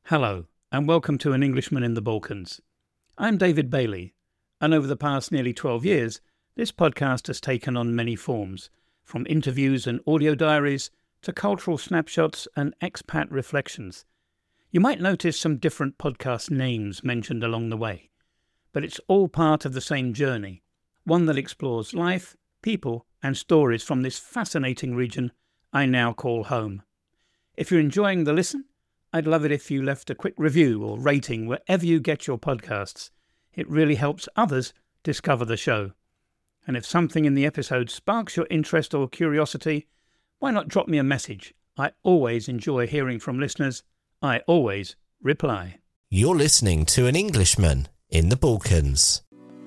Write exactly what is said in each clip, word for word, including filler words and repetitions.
Hello, and welcome to An Englishman in the Balkans. I'm David Bailey, and over the past nearly twelve years, this podcast has taken on many forms, from interviews and audio diaries to cultural snapshots and expat reflections. You might notice some different podcast names mentioned along the way, but it's all part of the same journey, one that explores life, people, and stories from this fascinating region I now call home. If you're enjoying the listen, I'd love it if you left a quick review or rating wherever you get your podcasts. It really helps others discover the show. And if something in the episode sparks your interest or curiosity, why not drop me a message? I always enjoy hearing from listeners. I always reply. You're listening to An Englishman in the Balkans.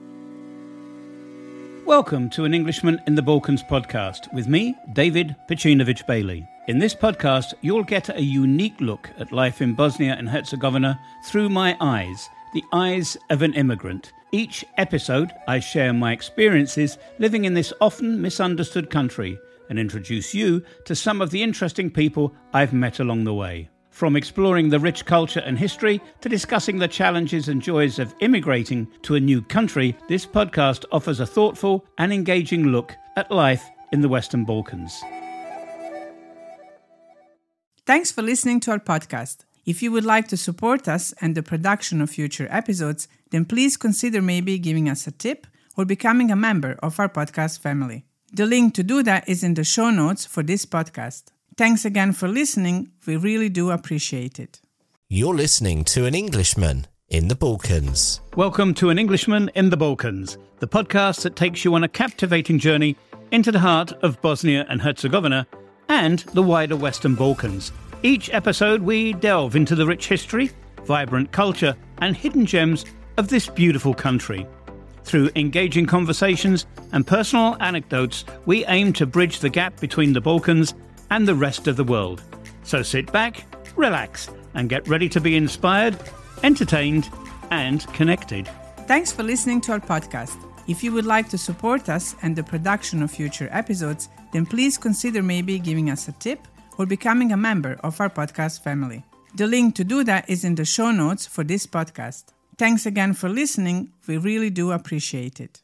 Welcome to An Englishman in the Balkans podcast with me, David Pecinovich Bailey. In this podcast, you'll get a unique look at life in Bosnia and Herzegovina through my eyes, the eyes of an immigrant. Each episode, I share my experiences living in this often misunderstood country and introduce you to some of the interesting people I've met along the way. From exploring the rich culture and history to discussing the challenges and joys of immigrating to a new country, this podcast offers a thoughtful and engaging look at life in the Western Balkans. Thanks for listening to our podcast. If you would like to support us and the production of future episodes, then please consider maybe giving us a tip or becoming a member of our podcast family. The link to do that is in the show notes for this podcast. Thanks again for listening. We really do appreciate it. You're listening to An Englishman in the Balkans. Welcome to An Englishman in the Balkans, the podcast that takes you on a captivating journey into the heart of Bosnia and Herzegovina and the wider Western Balkans. Each episode we delve into the rich history, vibrant culture and hidden gems of this beautiful country. Through engaging conversations and personal anecdotes, we aim to bridge the gap between the Balkans and the rest of the world. So sit back, relax, and get ready to be inspired, entertained, and connected. Thanks for listening to our podcast. If you would like to support us and the production of future episodes, then please consider maybe giving us a tip or becoming a member of our podcast family. The link to do that is in the show notes for this podcast. Thanks again for listening. We really do appreciate it.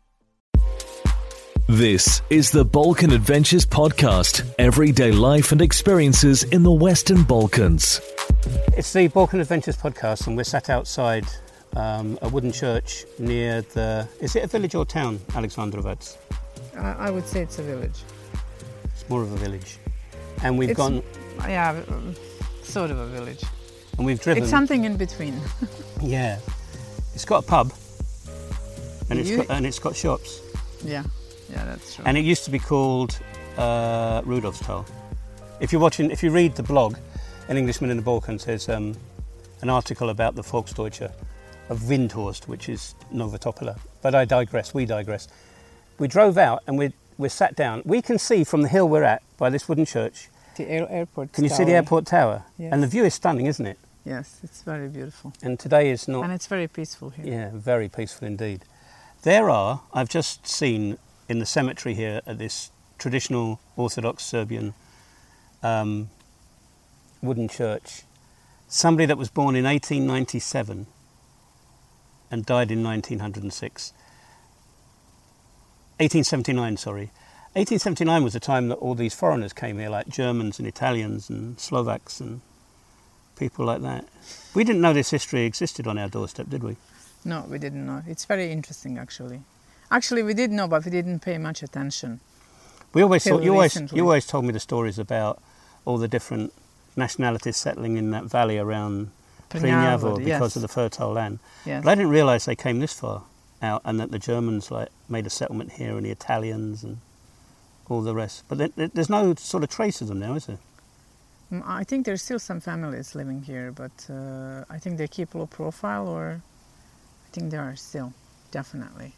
This is the Balkan Adventures Podcast, everyday life and experiences in the Western Balkans. It's the Balkan Adventures Podcast, and we're sat outside um, a wooden church near the... Is it a village or town, Alexandrovac? Uh, I would say it's a village. It's more of a village. And we've it's, gone... Yeah, sort of a village. And we've driven... It's something in between. Yeah. It's got a pub. And it's You- got, and it's got shops. Yeah, yeah, that's true. And it used to be called uh, Rudolfstal. If you're watching, if you read the blog, An Englishman in the Balkans, there's um, an article about the Volksdeutsche of Windhorst, which is Nova Topola. But I digress, we digress. We drove out and we we sat down. We can see from the hill we're at, by this wooden church. The air- airport Can you tower. see the airport tower? Yes. And the view is stunning, isn't it? Yes, it's very beautiful. And today is not... And it's very peaceful here. Yeah, very peaceful indeed. There are, I've just seen in the cemetery here at this traditional Orthodox Serbian um, wooden church, somebody that was born in eighteen ninety-seven and died in nineteen oh six. eighteen seventy-nine, sorry. eighteen seventy-nine was the time that all these foreigners came here, like Germans and Italians and Slovaks and people like that. We didn't know this history existed on our doorstep, did we? No, we didn't know. It's very interesting, actually. Actually, we did know, but we didn't pay much attention. We always Till thought, you always recently. you always told me the stories about all the different nationalities settling in that valley around Prnjavo because yes. of the fertile land. Yes. But I didn't realise they came this far out, and that the Germans like made a settlement here, and the Italians and all the rest. But there, there- there's no sort of trace of them now, is there? Mm, I think there's still some families living here, but uh, I think they keep low profile, or I think there are still, definitely.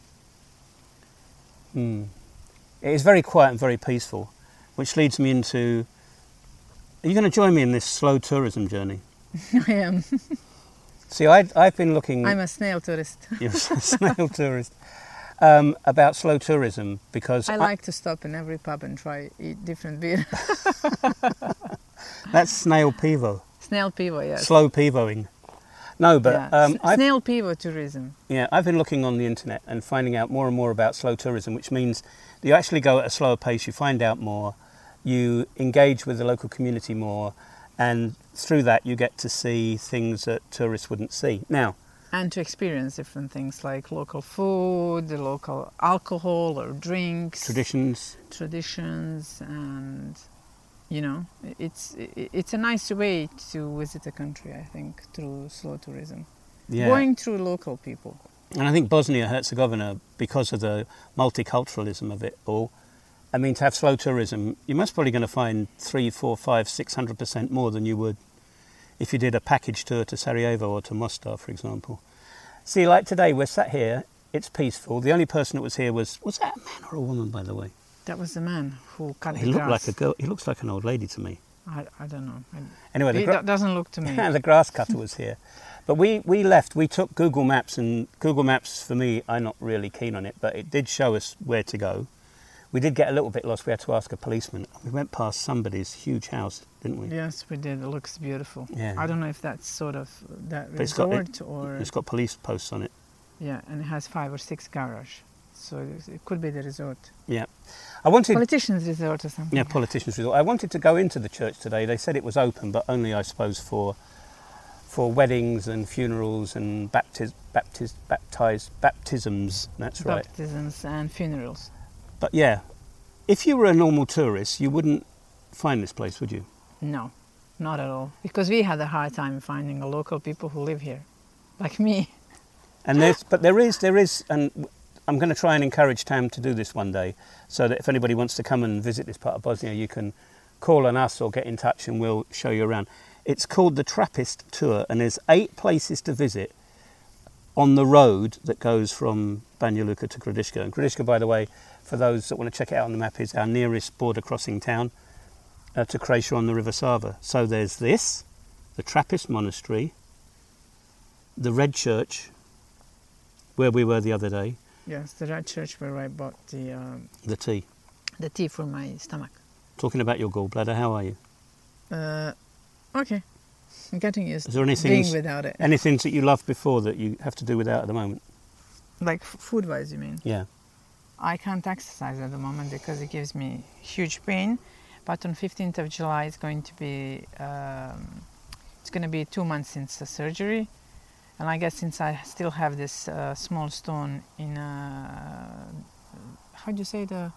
Hmm. It is very quiet and very peaceful, which leads me into... Are you going to join me in this slow tourism journey? I am. See, I, I've been looking... I'm a snail tourist. You're a snail tourist. Um, about slow tourism, because... I like to stop in every pub and try eat different beer. That's snail pivo. Snail pivo, yes. Slow pivoing. No, but yeah. um, S- I've, snail pivo tourism. yeah, I've been looking on the internet and finding out more and more about slow tourism, which means you actually go at a slower pace, you find out more, you engage with the local community more, and through that you get to see things that tourists wouldn't see. Now, and to experience different things like local food, the local alcohol or drinks, traditions, traditions, and you know, it's it's a nice way to visit a country. I think through slow tourism, yeah. going through local people. And I think Bosnia-Herzegovina, because of the multiculturalism of it all, I mean, to have slow tourism, you're most probably going to find three, four, five, six hundred percent more than you would if you did a package tour to Sarajevo or to Mostar, for example. See, like today, we're sat here, it's peaceful. The only person that was here was, was that a man or a woman, by the way? That was the man who cut He the looked grass. like a girl. He looks like an old lady to me. I, I don't know. I, Anyway, the it gra- doesn't look to me. the grass cutter was here. But we, we left, we took Google Maps, and Google Maps, for me, I'm not really keen on it, but it did show us where to go. We did get a little bit lost. We had to ask a policeman. We went past somebody's huge house, didn't we? Yes, we did. It looks beautiful. Yeah. I don't know if that's sort of that But it's got, resort it, or it's got police posts on it. yeah, and it has five or six garage, so it, it could be the resort, Yeah. I wanted... politicians' resort or something. Yeah, politicians' resort. I wanted to go into the church today. They said it was open, but only, I suppose, for for weddings and funerals and baptiz, baptiz, baptize, baptisms. That's right. Baptisms and funerals. But yeah, if you were a normal tourist, you wouldn't find this place, would you? No, not at all. Because we had a hard time finding a local people who live here, like me. And there's, but there is, there is, and I'm going to try and encourage Tam to do this one day, so that if anybody wants to come and visit this part of Bosnia, you can call on us or get in touch and we'll show you around. It's called the Trappist Tour, and there's eight places to visit on the road that goes from Banja Luka to Gradiška. And Gradiška, by the way, for those that want to check it out on the map, is our nearest border crossing town uh, to Croatia on the River Sava. So there's this, the Trappist Monastery, the Red Church, where we were the other day, Yes, the Red Church where I bought the um, the tea. the tea for my stomach. Talking about your gallbladder, how are you? Uh, okay, I'm getting used Is there to anything, being without it. any things that you loved before that you have to do without at the moment? Like f- food-wise, you mean? Yeah. I can't exercise at the moment because it gives me huge pain. But on fifteenth of July, it's going to be um, it's going to be two months since the surgery, and I guess since I still have this uh, small stone in uh, how do you say the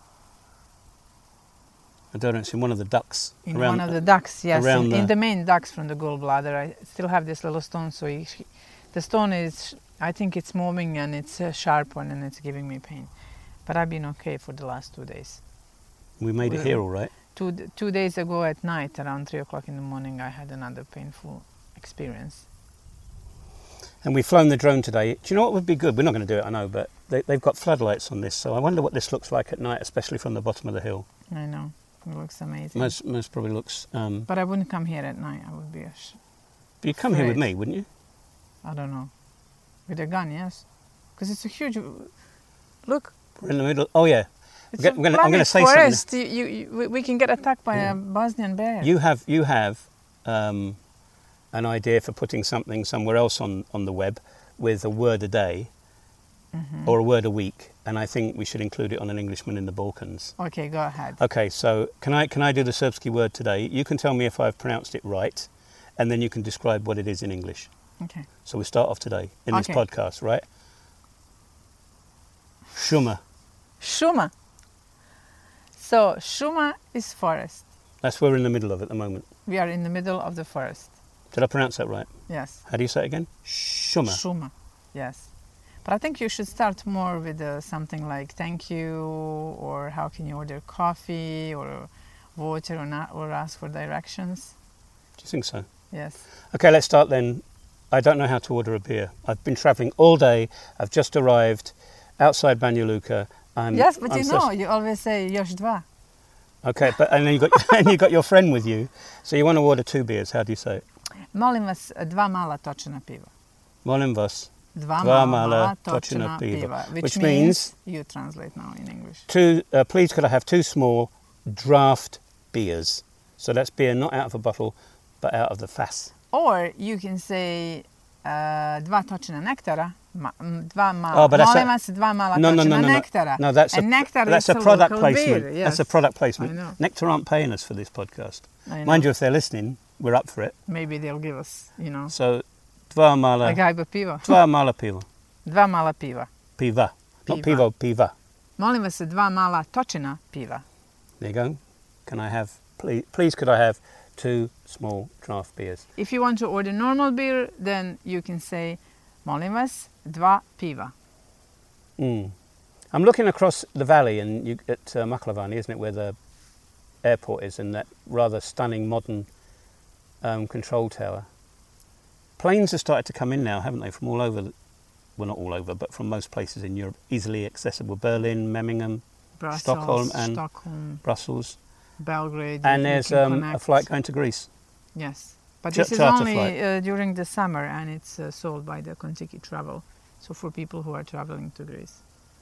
I don't know, it's in one of the ducts. in around, one of the ducts, yes, around in, in the- the main ducts from the gallbladder. I still have this little stone, so it, the stone is, I think it's moving and it's a sharp one and it's giving me pain. But I've been okay for the last two days. We made it Well, here all right. Two, two days ago at night, around three o'clock in the morning, I had another painful experience. And we've flown the drone today. Do you know what would be good? We're not going to do it, I know, but they, they've got floodlights on this, so I wonder what this looks like at night, especially from the bottom of the hill. I know, it looks amazing. Most, most probably looks... Um, But I wouldn't come here at night. I would be a sh- you'd come here with Afraid. me, wouldn't you? I don't know, with a gun, yes, because it's a huge. Look, We're in the middle... Oh, yeah. it's We're a go- we're gonna- I'm going to planet say forest. something. You, you, we- we can get attacked by Yeah. a Bosnian bear. You have, you have um, an idea for putting something somewhere else on, on the web with a word a day Mhm. or a word a week, and I think we should include it on an Englishman in the Balkans. Okay, go ahead. Okay, so can I can I do the Serbsky word today? You can tell me if I've pronounced it right, and then you can describe what it is in English. Okay. So we start off today in this Okay. podcast, right? Šuma. Šuma. So šuma is forest. That's where we're in the middle of at the moment. We are in the middle of the forest. Did I pronounce that right? Yes. How do you say it again? Šuma. Šuma. Yes. But I think you should start more with uh, something like thank you, or how can you order coffee or water, or not, or ask for directions. Do you think so? Yes. Okay, let's start then. I don't know how to order a beer. I've been travelling all day. I've just arrived outside Banja Luka. I'm, yes, but I'm you so- know, you always say još dva. Okay, but and then you got and you got your friend with you, so you want to order two beers. How do you say it? Molim vas dva mala točena piva. Molim vas. Dva, Dva mala, mala točena točena piva. piva. Which, Which means, means- you translate now in English. Two. Uh, please, could I have two small draft beers? So that's beer not out of a bottle, but out of the fass. Or you can say uh, dva točina nektara. Ma, dva mala. Oh, but that's Molim a, vas, dva mala no, no, no, točina no, no. nektara. No, that's and a, nectar that's is a product local placement. beer, yes. That's a product I placement. know. Nectar aren't paying us for this podcast. I know. Mind you, if they're listening, we're up for it. Maybe they'll give us, you know, So, dva mala, a gajba piva. dva mala piva. Dva mala piva. Piva. Not Piva. pivo, piva. Molim vas, dva mala točina piva. There you go. Can I have, please, please could I have two small draft beers? If you want to order normal beer, then you can say, molim vas, dva piva. Mm. I'm looking across the valley and you, at uh, Maklavani, isn't it, where the airport is, and that rather stunning modern um, control tower. Planes have started to come in now, haven't they, from all over, the, well, not all over, but from most places in Europe, easily accessible. Berlin, Memmingen, Brussels, Stockholm and Stockholm, Brussels. Belgrade. And you there's can um, a connect. flight going to Greece. Yes, but Ch- this is charter only flight. uh, during the summer, and it's uh, sold by the Contiki Travel. So for people who are traveling to Greece.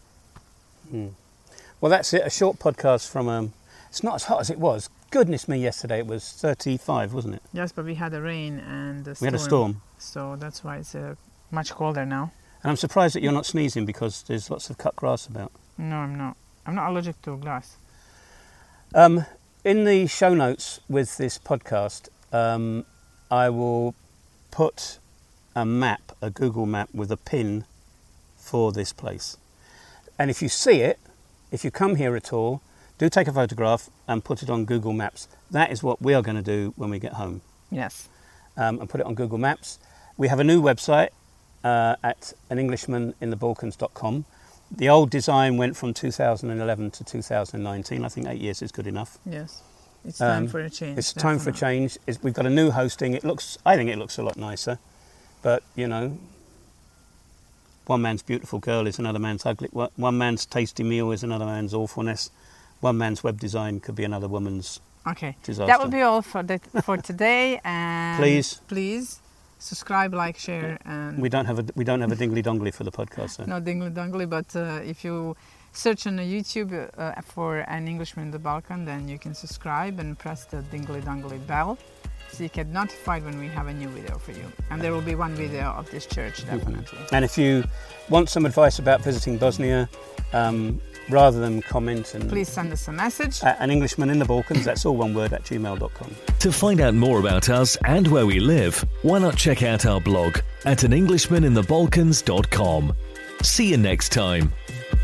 Mm. Well, that's it. A short podcast from... Um, it's not as hot as it was. Goodness me, yesterday it was thirty-five, wasn't it? Yes, but we had a rain and a storm. We had a storm. So that's why it's uh, much colder now. And I'm surprised that you're not sneezing because there's lots of cut grass about. No, I'm not. I'm not allergic to glass. Um, in the show notes with this podcast, um, I will put a map, a Google map with a pin for this place. And if you see it, if you come here at all, do take a photograph and put it on Google Maps. That is what we are going to do when we get home. Yes. Um, and put it on Google Maps. We have a new website uh, at an englishman in the balkans dot com. The old design went from two thousand eleven to two thousand nineteen. I think eight years is good enough. Yes. It's time Um, for a change. It's time for a definitely. change. It's, we've got a new hosting. It looks, I think it looks a lot nicer. But, you know, one man's beautiful girl is another man's ugly. One one man's tasty meal is another man's awfulness. One man's web design could be another woman's Okay. disaster. That will be all for the, for today. And Please. Please subscribe, like, share, and We don't have a we don't have a dingly dongly for the podcast. So. no dingly dongly, but uh, if you search on YouTube uh, for An Englishman in the Balkan, then you can subscribe and press the dingly dongly bell so you get notified when we have a new video for you. And there will be one video of this church, definitely. And if you want some advice about visiting Bosnia, um, rather than comment and Please send us a message. at an Englishman in the Balkans, that's all one word, at gmail dot com. To find out more about us and where we live, why not check out our blog at an englishman in the balkans dot com. See you next time.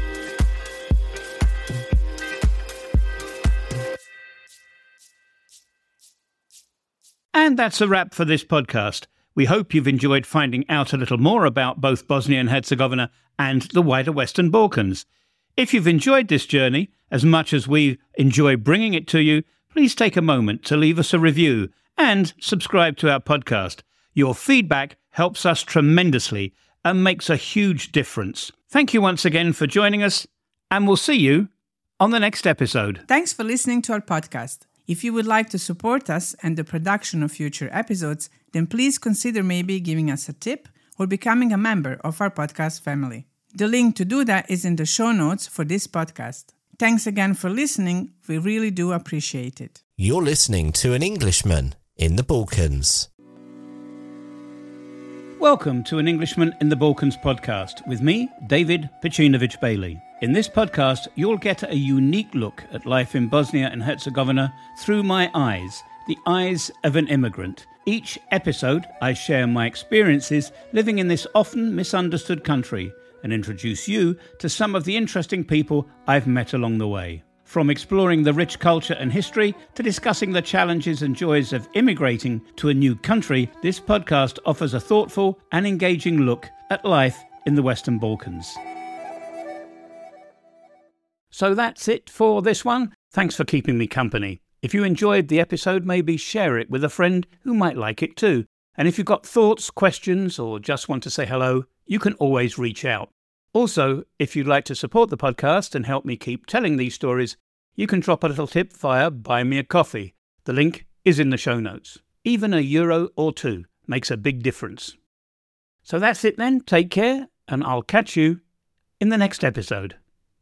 And that's a wrap for this podcast. We hope you've enjoyed finding out a little more about both Bosnia and Herzegovina and the wider Western Balkans. If you've enjoyed this journey as much as we enjoy bringing it to you, please take a moment to leave us a review and subscribe to our podcast. Your feedback helps us tremendously and makes a huge difference. Thank you once again for joining us, and we'll see you on the next episode. Thanks for listening to our podcast. If you would like to support us and the production of future episodes, then please consider maybe giving us a tip or becoming a member of our podcast family. The link to do that is in the show notes for this podcast. Thanks again for listening. We really do appreciate it. You're listening to An Englishman in the Balkans. Welcome to An Englishman in the Balkans podcast with me, David Pacinovic Bailey. In this podcast, you'll get a unique look at life in Bosnia and Herzegovina through my eyes, the eyes of an immigrant. Each episode, I share my experiences living in this often misunderstood country and introduce you to some of the interesting people I've met along the way. From exploring the rich culture and history to discussing the challenges and joys of immigrating to a new country, this podcast offers a thoughtful and engaging look at life in the Western Balkans. So that's it for this one. Thanks for keeping me company. If you enjoyed the episode, maybe share it with a friend who might like it too. And if you've got thoughts, questions, or just want to say hello, you can always reach out. Also, if you'd like to support the podcast and help me keep telling these stories, you can drop a little tip via Buy Me a Coffee. The link is in the show notes. Even a euro or two makes a big difference. So that's it then. Take care, and I'll catch you in the next episode.